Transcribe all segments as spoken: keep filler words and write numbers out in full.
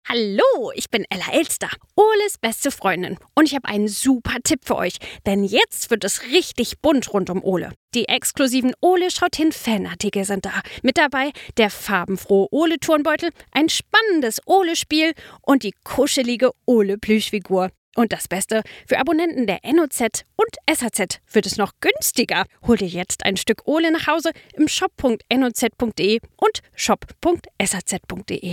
Hallo, ich bin Ella Elster, Oles beste Freundin. Und ich habe einen super Tipp für euch, denn jetzt wird es richtig bunt rund um Ole. Die exklusiven Ole schaut hin Fanartikel sind da. Mit dabei der farbenfrohe Ole-Turnbeutel, ein spannendes Ole-Spiel und die kuschelige Ole-Plüschfigur. Und das Beste, für Abonnenten der N O Z und S H Z wird es noch günstiger. Hol dir jetzt ein Stück Ole nach Hause im shop punkt n o z punkt d e und shop punkt s h z punkt d e.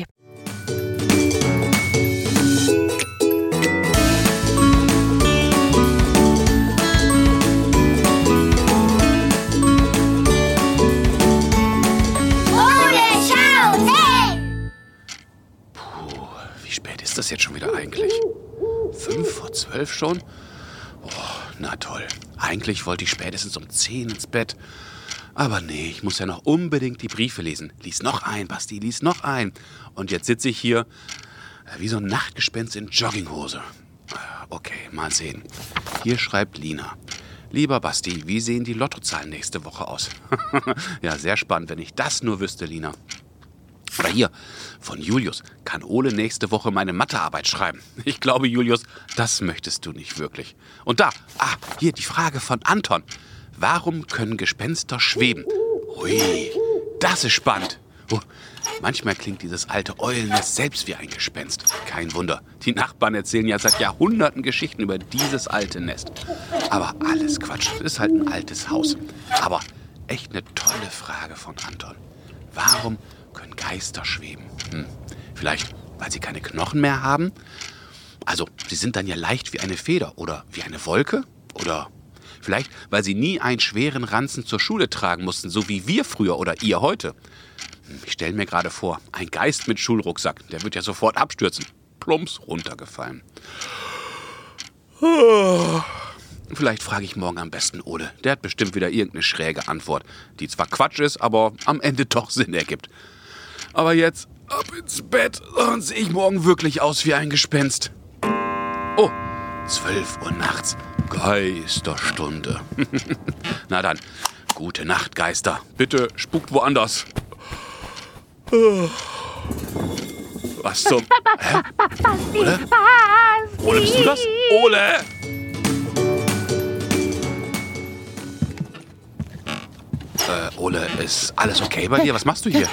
Wie spät ist das jetzt schon wieder eigentlich? Fünf vor zwölf schon? Oh, na toll. Eigentlich wollte ich spätestens um zehn ins Bett. Aber nee, ich muss ja noch unbedingt die Briefe lesen. Lies noch ein, Basti, lies noch ein. Und jetzt sitze ich hier wie so ein Nachtgespenst in Jogginghose. Okay, mal sehen. Hier schreibt Lina. Lieber Basti, wie sehen die Lottozahlen nächste Woche aus? Ja, sehr spannend, wenn ich das nur wüsste, Lina. Oder hier, von Julius. Kann Ole nächste Woche meine Mathearbeit schreiben? Ich glaube, Julius, das möchtest du nicht wirklich. Und da, ah, hier die Frage von Anton. Warum können Gespenster schweben? Hui, das ist spannend. Oh, manchmal klingt dieses alte Eulennest selbst wie ein Gespenst. Kein Wunder. Die Nachbarn erzählen ja seit Jahrhunderten Geschichten über dieses alte Nest. Aber alles Quatsch. Es ist halt ein altes Haus. Aber echt eine tolle Frage von Anton. Warum können Geister schweben? Hm. Vielleicht, weil sie keine Knochen mehr haben? Also, sie sind dann ja leicht wie eine Feder oder wie eine Wolke? Oder vielleicht, weil sie nie einen schweren Ranzen zur Schule tragen mussten, so wie wir früher oder ihr heute. Ich stelle mir gerade vor, ein Geist mit Schulrucksack, der wird ja sofort abstürzen. Plumps runtergefallen. Vielleicht frage ich morgen am besten Ole. Der hat bestimmt wieder irgendeine schräge Antwort, die zwar Quatsch ist, aber am Ende doch Sinn ergibt. Aber jetzt ab ins Bett, sonst sehe ich morgen wirklich aus wie ein Gespenst. Oh, zwölf Uhr nachts. Geisterstunde. Na dann, gute Nacht, Geister. Bitte spukt woanders. Was zum... Hä? Ole? Ole, bist du das? Ole! Äh, Ole, ist alles okay bei dir? Was machst du hier?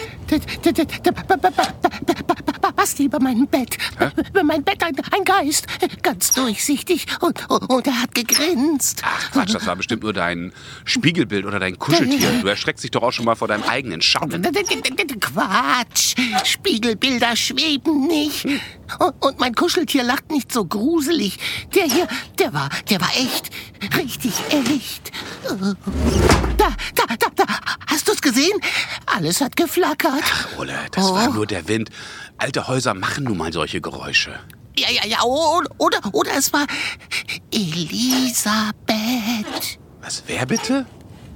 Basti, über meinem Bett. Hä? Über mein Bett ein, ein Geist. Ganz durchsichtig. Und, und, und er hat gegrinst. Ach Quatsch, das war bestimmt nur dein Spiegelbild oder dein Kuscheltier. Du erschreckst dich doch auch schon mal vor deinem eigenen Schatten. Quatsch. Spiegelbilder schweben nicht. Und, und mein Kuscheltier lacht nicht so gruselig. Der hier, der war, der war echt. Richtig echt. Da, da, da, da. Hast du's gesehen? Alles hat geflackert. Ach, Ole, das Oh. war nur der Wind. Alte Häuser machen nun mal solche Geräusche. Ja, ja, ja. Oder, oder, oder es war Elisabeth. Was, wer bitte?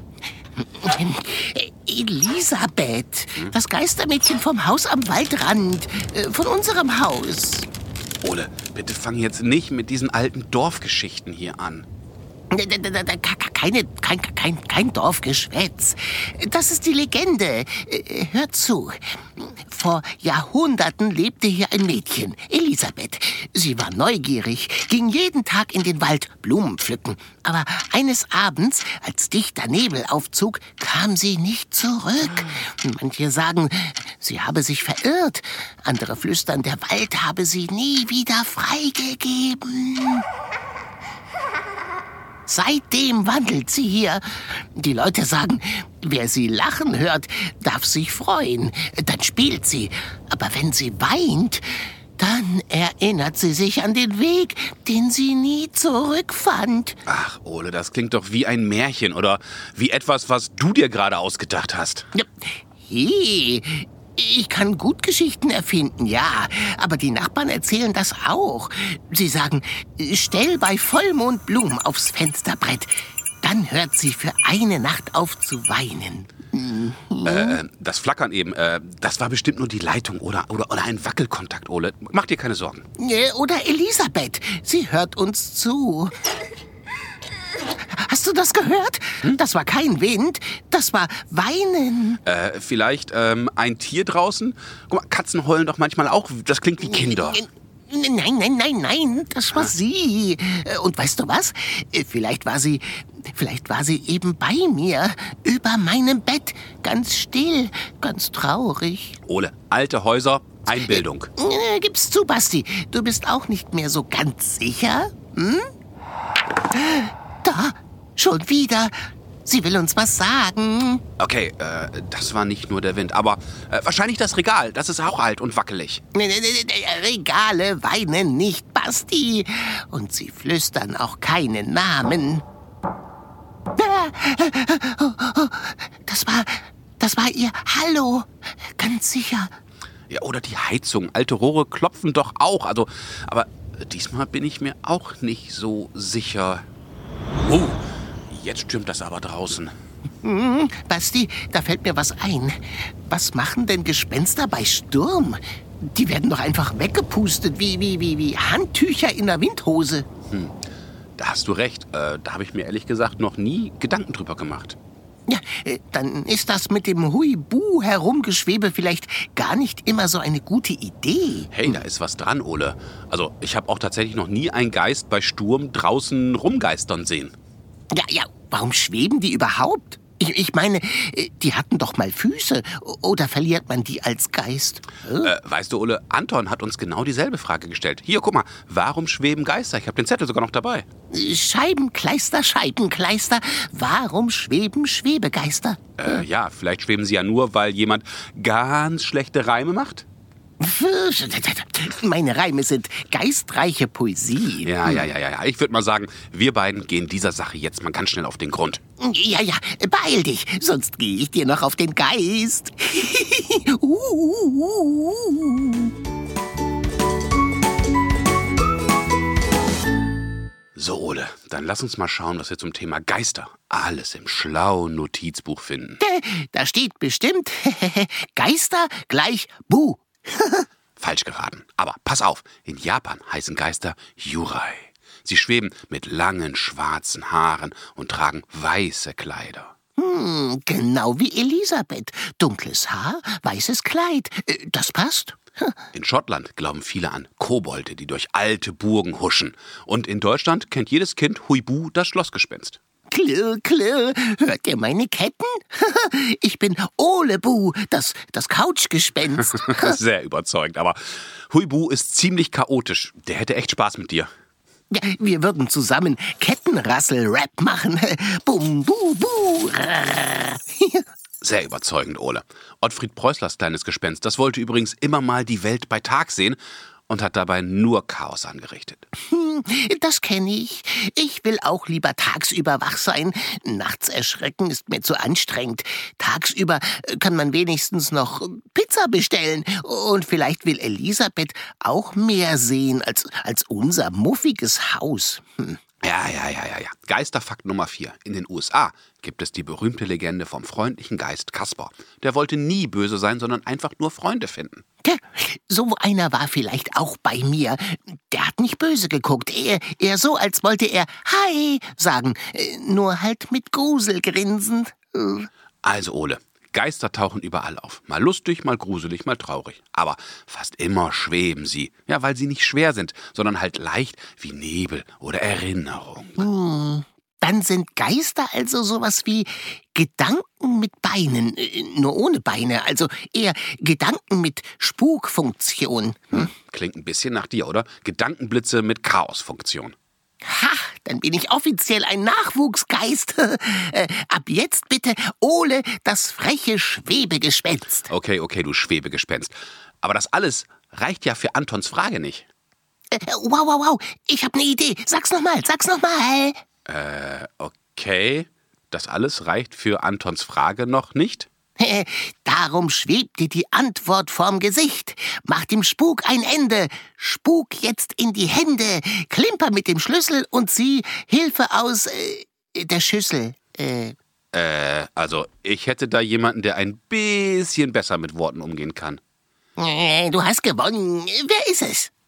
Elisabeth. Das Geistermädchen vom Haus am Waldrand. äh, Von unserem Haus. Ole, bitte fang jetzt nicht mit diesen alten Dorfgeschichten hier an. Keine, kein, kein, kein Dorfgeschwätz. Das ist die Legende. Hört zu. Vor Jahrhunderten lebte hier ein Mädchen, Elisabeth. Sie war neugierig, ging jeden Tag in den Wald Blumen pflücken. Aber eines Abends, als dichter Nebel aufzog, kam sie nicht zurück. Manche sagen, sie habe sich verirrt. Andere flüstern, der Wald habe sie nie wieder freigegeben. Seitdem wandelt sie hier. Die Leute sagen, wer sie lachen hört, darf sich freuen. Dann spielt sie. Aber wenn sie weint, dann erinnert sie sich an den Weg, den sie nie zurückfand. Ach, Ole, das klingt doch wie ein Märchen oder wie etwas, was du dir gerade ausgedacht hast. Ja, Hey, ich kann gut Geschichten erfinden, ja. Aber die Nachbarn erzählen das auch. Sie sagen, stell bei Vollmond Blumen aufs Fensterbrett. Dann hört sie für eine Nacht auf zu weinen. Äh, das Flackern eben, äh, das war bestimmt nur die Leitung oder, oder, oder ein Wackelkontakt, Ole. Mach dir keine Sorgen. Äh, Oder Elisabeth, sie hört uns zu. Hast Hast du das gehört? Hm? Das war kein Wind, das war Weinen. Äh, vielleicht ähm, ein Tier draußen? Guck mal, Katzen heulen doch manchmal auch. Das klingt wie Kinder. Nein, nein, nein, nein, das war sie. Und weißt du was? Vielleicht war sie, vielleicht war sie eben bei mir, über meinem Bett, ganz still, ganz traurig. Ole, alte Häuser, Einbildung. Äh, gib's zu, Basti, du bist auch nicht mehr so ganz sicher? Hm? Da, schon wieder. Sie will uns was sagen. Okay, äh, das war nicht nur der Wind, aber äh, wahrscheinlich das Regal. Das ist auch alt und wackelig. Nee, nee, nee, Regale weinen nicht, Basti. Und sie flüstern auch keinen Namen. Das war, das war ihr Hallo. Ganz sicher. Ja, oder die Heizung. Alte Rohre klopfen doch auch. Also, aber diesmal bin ich mir auch nicht so sicher. Oh. Jetzt stürmt das aber draußen. Hm, Basti, da fällt mir was ein. Was machen denn Gespenster bei Sturm? Die werden doch einfach weggepustet, wie, wie, wie, wie Handtücher in der Windhose. Hm, da hast du recht. Äh, da habe ich mir ehrlich gesagt noch nie Gedanken drüber gemacht. Ja, äh, dann ist das mit dem Huibu herumgeschwebe vielleicht gar nicht immer so eine gute Idee. Hey, da ist was dran, Ole. Also, ich habe auch tatsächlich noch nie einen Geist bei Sturm draußen rumgeistern sehen. Ja, ja, warum schweben die überhaupt? Ich, ich meine, die hatten doch mal Füße. Oder verliert man die als Geist? Hm? Äh, weißt du, Ole, Anton hat uns genau dieselbe Frage gestellt. Hier, guck mal, warum schweben Geister? Ich habe den Zettel sogar noch dabei. Scheibenkleister, Scheibenkleister, warum schweben Schwebegeister? Äh, ja, vielleicht schweben sie ja nur, weil jemand ganz schlechte Reime macht. Meine Reime sind geistreiche Poesie. Ja, ja, ja, ja. Ich würde mal sagen, wir beiden gehen dieser Sache jetzt mal ganz schnell auf den Grund. Ja, ja, beeil dich, sonst gehe ich dir noch auf den Geist. So, Ole, dann lass uns mal schauen, was wir zum Thema Geister alles im schlauen Notizbuch finden. Da steht bestimmt Geister gleich Bu. Falsch geraten. Aber pass auf, in Japan heißen Geister Yurai. Sie schweben mit langen schwarzen Haaren und tragen weiße Kleider. Hm, genau wie Elisabeth. Dunkles Haar, weißes Kleid. Das passt. In Schottland glauben viele an Kobolde, die durch alte Burgen huschen. Und in Deutschland kennt jedes Kind Huibu, das Schlossgespenst. Klirr, klirr, hört ihr meine Ketten? Ich bin Olebu, das, das Couchgespenst. Sehr überzeugend, aber Huibu ist ziemlich chaotisch. Der hätte echt Spaß mit dir. Ja, wir würden zusammen Kettenrassel-Rap machen. Bum, bu, bu. Sehr überzeugend, Ole. Ottfried Preußlers kleines Gespenst, das wollte übrigens immer mal die Welt bei Tag sehen und hat dabei nur Chaos angerichtet. Hm, das kenne ich. Ich will auch lieber tagsüber wach sein. Nachts erschrecken ist mir zu anstrengend. Tagsüber kann man wenigstens noch Pizza bestellen. Und vielleicht will Elisabeth auch mehr sehen als, als unser muffiges Haus. Hm. Ja, ja, ja, ja, ja. Geisterfakt Nummer vier. In den U S A gibt es die berühmte Legende vom freundlichen Geist Kasper. Der wollte nie böse sein, sondern einfach nur Freunde finden. Tja, so einer war vielleicht auch bei mir. Der hat nicht böse geguckt. Eher, eher so, als wollte er Hi sagen. Nur halt mit Gruselgrinsen. Also, Ole, Geister tauchen überall auf. Mal lustig, mal gruselig, mal traurig. Aber fast immer schweben sie. Ja, weil sie nicht schwer sind, sondern halt leicht wie Nebel oder Erinnerung. Hm. Dann sind Geister also sowas wie Gedanken mit Beinen, nur ohne Beine, also eher Gedanken mit Spukfunktion. Hm? Klingt ein bisschen nach dir, oder? Gedankenblitze mit Chaosfunktion. Ha, dann bin ich offiziell ein Nachwuchsgeist. äh, ab jetzt bitte Ole, das freche Schwebegespenst. Okay, okay, du Schwebegespenst. Aber das alles reicht ja für Antons Frage nicht. Äh, wow, wow, wow, ich hab ne Idee. Sag's nochmal, sag's nochmal. Äh, okay. Das alles reicht für Antons Frage noch nicht? Darum schwebt dir die Antwort vorm Gesicht. Mach dem Spuk ein Ende. Spuk jetzt in die Hände. Klimper mit dem Schlüssel und zieh Hilfe aus äh, der Schüssel. Äh. äh, also ich hätte da jemanden, der ein bisschen besser mit Worten umgehen kann. Äh, du hast gewonnen. Wer ist es?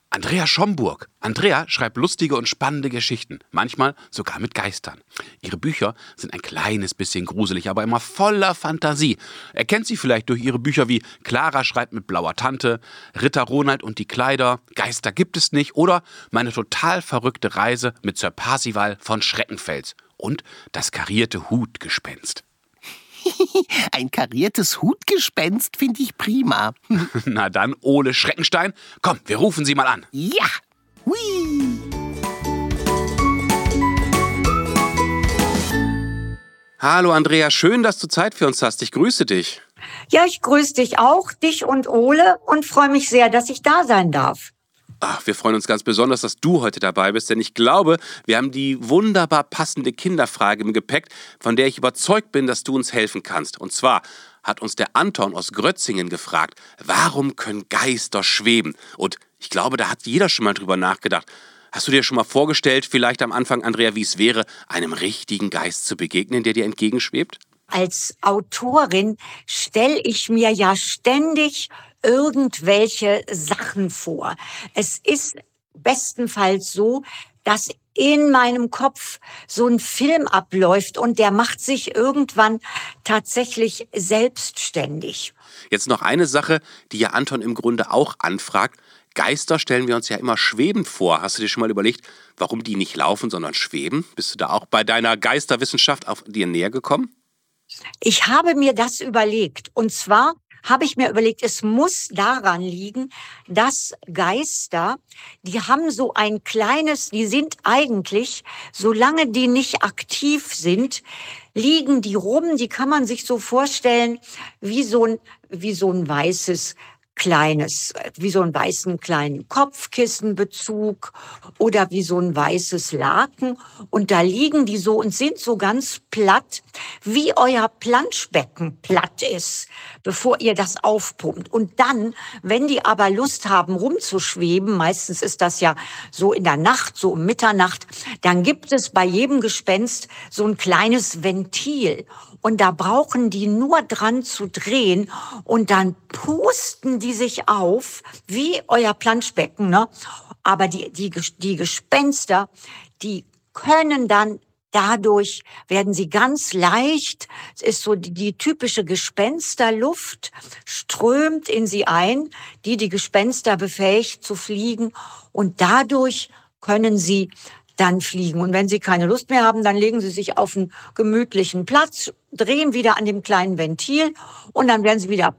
Andrea Schomburg. Andrea schreibt lustige und spannende Geschichten, manchmal sogar mit Geistern. Ihre Bücher sind ein kleines bisschen gruselig, aber immer voller Fantasie. Er kennt sie vielleicht durch ihre Bücher wie Clara schreibt mit blauer Tante, Ritter Ronald und die Kleider, Geister gibt es nicht oder Meine total verrückte Reise mit Sir Parsival von Schreckenfels und Das karierte Hutgespenst. Ein kariertes Hutgespenst finde ich prima. Na dann, Ole Schreckenstein, komm, wir rufen sie mal an. Ja! Hui! Hallo Andrea, schön, dass du Zeit für uns hast. Ich grüße dich. Ja, ich grüße dich auch, dich und Ole, und freue mich sehr, dass ich da sein darf. Ach, wir freuen uns ganz besonders, dass du heute dabei bist, denn ich glaube, wir haben die wunderbar passende Kinderfrage im Gepäck, von der ich überzeugt bin, dass du uns helfen kannst. Und zwar hat uns der Anton aus Grötzingen gefragt, warum können Geister schweben? Und ich glaube, da hat jeder schon mal drüber nachgedacht. Hast du dir schon mal vorgestellt, vielleicht am Anfang, Andrea, wie es wäre, einem richtigen Geist zu begegnen, der dir entgegenschwebt? Als Autorin stelle ich mir ja ständig irgendwelche Sachen vor. Es ist bestenfalls so, dass in meinem Kopf so ein Film abläuft und der macht sich irgendwann tatsächlich selbstständig. Jetzt noch eine Sache, die ja Anton im Grunde auch anfragt. Geister stellen wir uns ja immer schwebend vor. Hast du dir schon mal überlegt, warum die nicht laufen, sondern schweben? Bist du da auch bei deiner Geisterwissenschaft auf dir näher gekommen? Ich habe mir das überlegt. Und zwar habe ich mir überlegt, es muss daran liegen, dass Geister, die haben so ein kleines, die sind eigentlich, solange die nicht aktiv sind, liegen die rum, die kann man sich so vorstellen, wie so ein, wie so ein weißes kleines, wie so einen weißen kleinen Kopfkissenbezug oder wie so ein weißes Laken. Und da liegen die so und sind so ganz platt, wie euer Planschbecken platt ist, bevor ihr das aufpumpt. Und dann, wenn die aber Lust haben, rumzuschweben, meistens ist das ja so in der Nacht, so um Mitternacht, dann gibt es bei jedem Gespenst so ein kleines Ventil. Und da brauchen die nur dran zu drehen und dann pusten die sich auf, wie euer Planschbecken, ne? Aber die, die, die Gespenster, die können dann dadurch, werden sie ganz leicht. Es ist so die, die typische Gespensterluft strömt in sie ein, die die Gespenster befähigt zu fliegen. Und dadurch können sie dann fliegen. Und wenn sie keine Lust mehr haben, dann legen sie sich auf einen gemütlichen Platz, drehen wieder an dem kleinen Ventil und dann werden sie wieder,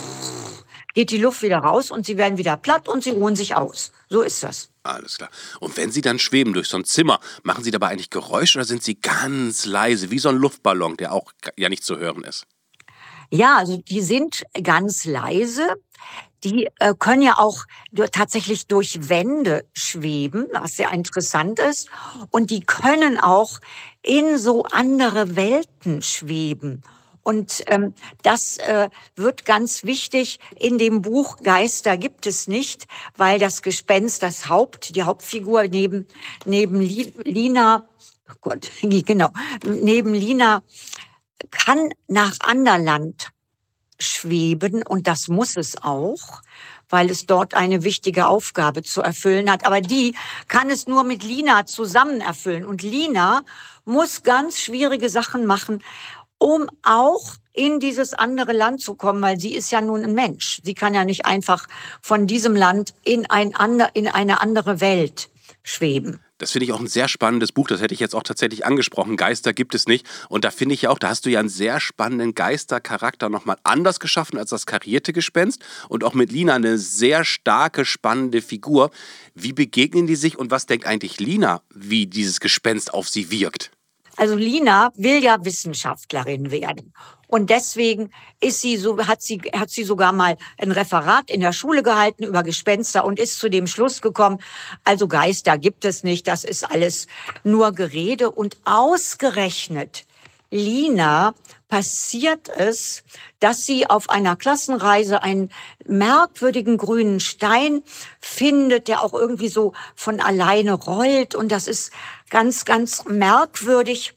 geht die Luft wieder raus und sie werden wieder platt und sie ruhen sich aus. So ist das. Alles klar. Und wenn Sie dann schweben durch so ein Zimmer, machen Sie dabei eigentlich Geräusche oder sind Sie ganz leise, wie so ein Luftballon, der auch ja nicht zu hören ist? Ja, also die sind ganz leise. Die äh, können ja auch durch, tatsächlich durch Wände schweben, was sehr interessant ist. Und die können auch in so andere Welten schweben. Und ähm, das äh, wird ganz wichtig in dem Buch Geister gibt es nicht, weil das Gespenst, das Haupt, die Hauptfigur neben neben Lina, oh Gott, genau, neben Lina kann nach Anderland schweben und das muss es auch, weil es dort eine wichtige Aufgabe zu erfüllen hat. Aber die kann es nur mit Lina zusammen erfüllen. Und Lina muss ganz schwierige Sachen machen, um auch in dieses andere Land zu kommen, weil sie ist ja nun ein Mensch. Sie kann ja nicht einfach von diesem Land in, ein ander, in eine andere Welt schweben. Das finde ich auch ein sehr spannendes Buch. Das hätte ich jetzt auch tatsächlich angesprochen. Geister gibt es nicht. Und da finde ich ja auch, da hast du ja einen sehr spannenden Geistercharakter nochmal anders geschaffen als das karierte Gespenst. Und auch mit Lina eine sehr starke, spannende Figur. Wie begegnen die sich und was denkt eigentlich Lina, wie dieses Gespenst auf sie wirkt? Also Lina will ja Wissenschaftlerin werden. Und deswegen ist sie so, hat sie, hat sie sogar mal ein Referat in der Schule gehalten über Gespenster und ist zu dem Schluss gekommen, also Geister gibt es nicht, das ist alles nur Gerede. Und ausgerechnet Lina passiert es, dass sie auf einer Klassenreise einen merkwürdigen grünen Stein findet, der auch irgendwie so von alleine rollt. Und das ist ganz, ganz merkwürdig.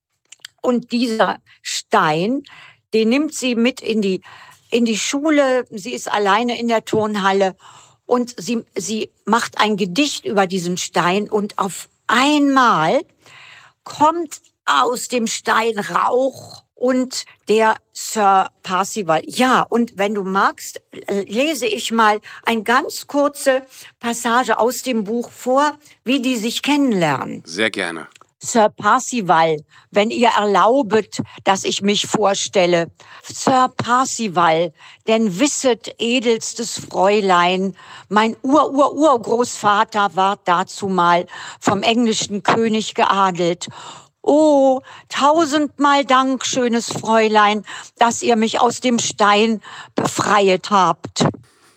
Und dieser Stein, den nimmt sie mit in die, in die Schule. Sie ist alleine in der Turnhalle und sie, sie macht ein Gedicht über diesen Stein und auf einmal kommt aus dem Stein Rauch und der Sir Parzival. Ja, und wenn du magst, lese ich mal eine ganz kurze Passage aus dem Buch vor, wie die sich kennenlernen. Sehr gerne. Sir Parzival, wenn ihr erlaubet, dass ich mich vorstelle. Sir Parzival, denn wisset, edelstes Fräulein, mein Ur-Ur-Urgroßvater ward dazumal vom englischen König geadelt. Oh, tausendmal Dank, schönes Fräulein, dass ihr mich aus dem Stein befreiet habt.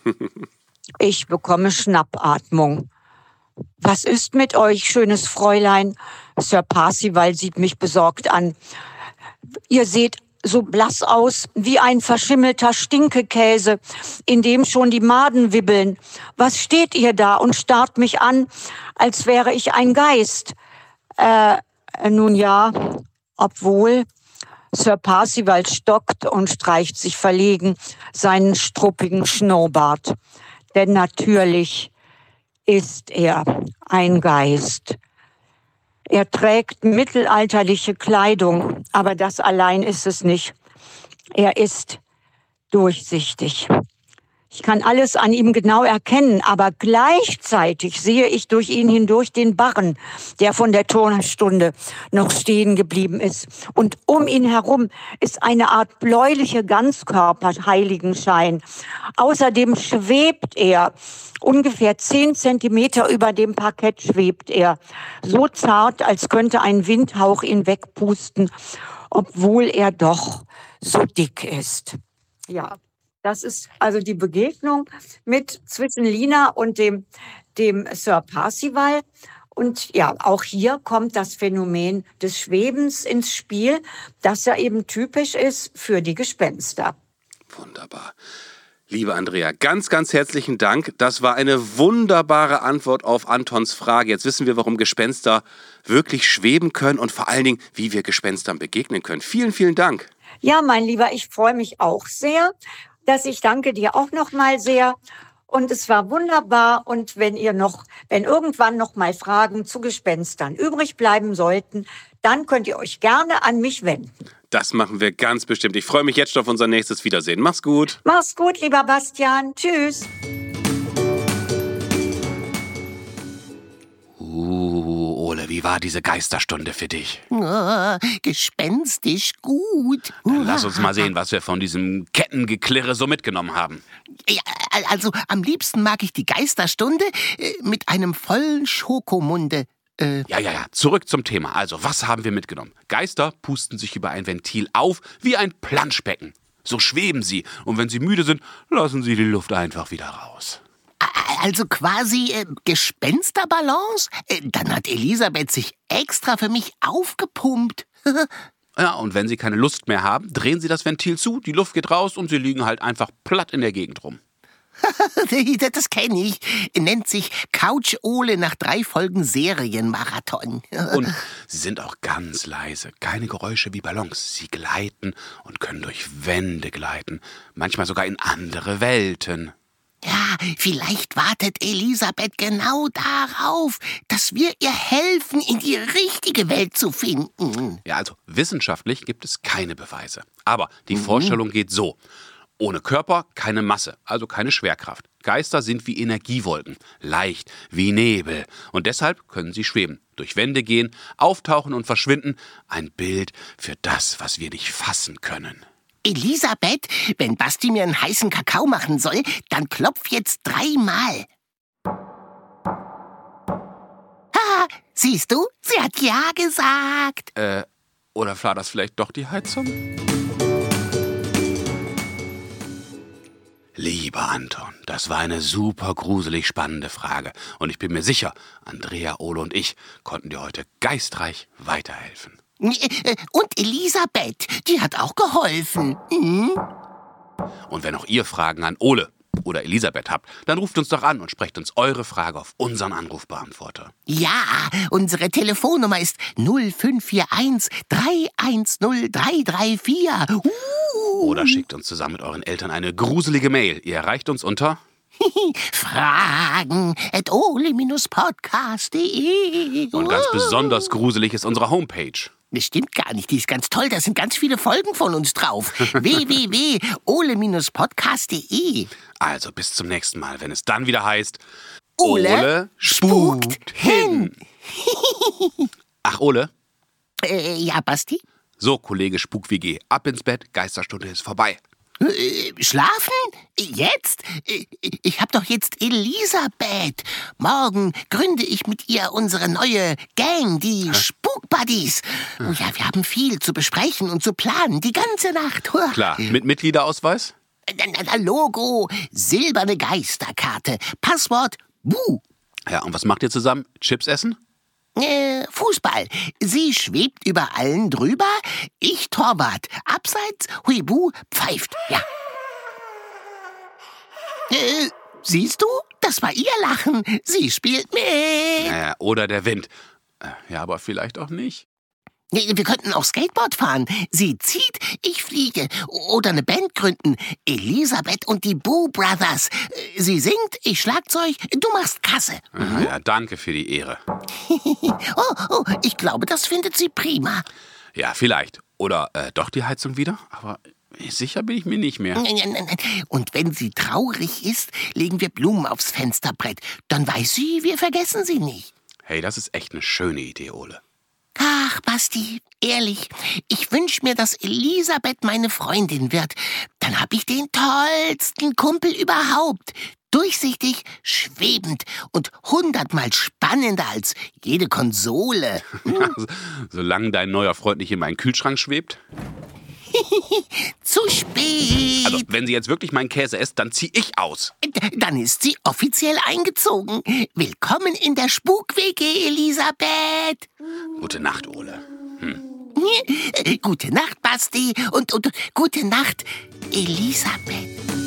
Ich bekomme Schnappatmung. Was ist mit euch, schönes Fräulein? Sir Parzival sieht mich besorgt an. Ihr seht so blass aus wie ein verschimmelter Stinkekäse, in dem schon die Maden wibbeln. Was steht ihr da und starrt mich an, als wäre ich ein Geist? Äh, nun ja, obwohl... Sir Parzival stockt und streicht sich verlegen seinen struppigen Schnurrbart. Denn natürlich ist er ein Geist. Er trägt mittelalterliche Kleidung, aber das allein ist es nicht. Er ist durchsichtig. Ich kann alles an ihm genau erkennen, aber gleichzeitig sehe ich durch ihn hindurch den Barren, der von der Turnstunde noch stehen geblieben ist. Und um ihn herum ist eine Art bläuliche Ganzkörper-Heiligenschein. Außerdem schwebt er, ungefähr zehn Zentimeter über dem Parkett schwebt er. So zart, als könnte ein Windhauch ihn wegpusten, obwohl er doch so dick ist. Ja. Das ist also die Begegnung mit zwischen Lina und dem, dem Sir Parzival. Und ja, auch hier kommt das Phänomen des Schwebens ins Spiel, das ja eben typisch ist für die Gespenster. Wunderbar. Liebe Andrea, ganz, ganz herzlichen Dank. Das war eine wunderbare Antwort auf Antons Frage. Jetzt wissen wir, warum Gespenster wirklich schweben können und vor allen Dingen, wie wir Gespenstern begegnen können. Vielen, vielen Dank. Ja, mein Lieber, ich freue mich auch sehr. Dass ich danke dir auch noch mal sehr und es war wunderbar und wenn ihr noch, wenn irgendwann noch mal Fragen zu Gespenstern übrig bleiben sollten, dann könnt ihr euch gerne an mich wenden. Das machen wir ganz bestimmt. Ich freue mich jetzt schon auf unser nächstes Wiedersehen. Mach's gut. Mach's gut, lieber Bastian. Tschüss. Uh, Ole, wie war diese Geisterstunde für dich? Oh, gespenstisch gut. Dann lass uns mal sehen, was wir von diesem Kettengeklirre so mitgenommen haben. Ja, also am liebsten mag ich die Geisterstunde äh, mit einem vollen Schokomunde. Äh. Ja, ja, ja, zurück zum Thema. Also, was haben wir mitgenommen? Geister pusten sich über ein Ventil auf wie ein Planschbecken. So schweben sie und wenn sie müde sind, lassen sie die Luft einfach wieder raus. Also quasi äh, Gespensterballons? Äh, dann hat Elisabeth sich extra für mich aufgepumpt. Ja, und wenn sie keine Lust mehr haben, drehen sie das Ventil zu, die Luft geht raus und sie liegen halt einfach platt in der Gegend rum. Das kenne ich. Nennt sich Couch-Ole nach drei Folgen Serienmarathon. Und sie sind auch ganz leise. Keine Geräusche wie Ballons. Sie gleiten und können durch Wände gleiten. Manchmal sogar in andere Welten. Ja, vielleicht wartet Elisabeth genau darauf, dass wir ihr helfen, in die richtige Welt zu finden. Ja, also wissenschaftlich gibt es keine Beweise. Aber die mhm. Vorstellung geht so. Ohne Körper keine Masse, also keine Schwerkraft. Geister sind wie Energiewolken, leicht wie Nebel. Und deshalb können sie schweben, durch Wände gehen, auftauchen und verschwinden. Ein Bild für das, was wir nicht fassen können. Elisabeth, wenn Basti mir einen heißen Kakao machen soll, dann klopf jetzt dreimal. Ha, siehst du? Sie hat ja gesagt. Äh, oder war das vielleicht doch die Heizung? Lieber Anton, das war eine super gruselig spannende Frage. Und ich bin mir sicher, Andrea, Ole und ich konnten dir heute geistreich weiterhelfen. Und Elisabeth, die hat auch geholfen. Mhm. Und wenn auch ihr Fragen an Ole oder Elisabeth habt, dann ruft uns doch an und sprecht uns eure Frage auf unseren Anrufbeantworter. Ja, unsere Telefonnummer ist null fünf vier eins drei eins null drei drei vier. Uh. Oder schickt uns zusammen mit euren Eltern eine gruselige Mail. Ihr erreicht uns unter Fragen at ole podcast punkt de. Und ganz besonders gruselig ist unsere Homepage. Das stimmt gar nicht, die ist ganz toll. Da sind ganz viele Folgen von uns drauf. w w w punkt ole podcast punkt de. Also bis zum nächsten Mal, wenn es dann wieder heißt... Ole, Ole spukt, spukt hin. Ach, Ole? Äh, ja, Basti? So, Kollege Spuk-W G, ab ins Bett, Geisterstunde ist vorbei. Äh, schlafen? Jetzt? Äh, ich hab doch jetzt Elisabeth. Morgen gründe ich mit ihr unsere neue Gang, die Spukbuddies. Oh ja, wir haben viel zu besprechen und zu planen, die ganze Nacht. Klar, mit Mitgliederausweis? Logo, silberne Geisterkarte, Passwort Bu. Ja, und was macht ihr zusammen? Chips essen? Äh, Fußball. Sie schwebt über allen drüber, ich Torwart. Abseits, Huibu pfeift. Ja. Äh, siehst du? Das war ihr Lachen. Sie spielt mit. Äh, oder der Wind. Äh, ja, aber vielleicht auch nicht. Wir könnten auch Skateboard fahren. Sie zieht, ich fliege. Oder eine Band gründen. Elisabeth und die Boo Brothers. Sie singt, ich Schlagzeug, du machst Kasse. Mhm. Ja, danke für die Ehre. oh, oh, ich glaube, das findet sie prima. Ja, vielleicht. Oder äh, doch die Heizung wieder? Aber sicher bin ich mir nicht mehr. Und wenn sie traurig ist, legen wir Blumen aufs Fensterbrett. Dann weiß sie, wir vergessen sie nicht. Hey, das ist echt eine schöne Idee, Ole. Ach, Basti, ehrlich, ich wünsch mir, dass Elisabeth meine Freundin wird. Dann hab ich den tollsten Kumpel überhaupt. Durchsichtig, schwebend und hundertmal spannender als jede Konsole. Solange dein neuer Freund nicht in meinen Kühlschrank schwebt? Zu spät. Also, wenn sie jetzt wirklich meinen Käse isst, dann zieh ich aus. D- Dann ist sie offiziell eingezogen. Willkommen in der Spuk-W G, Elisabeth. Gute Nacht, Ole. Hm. Gute Nacht, Basti. Und, und gute Nacht, Elisabeth.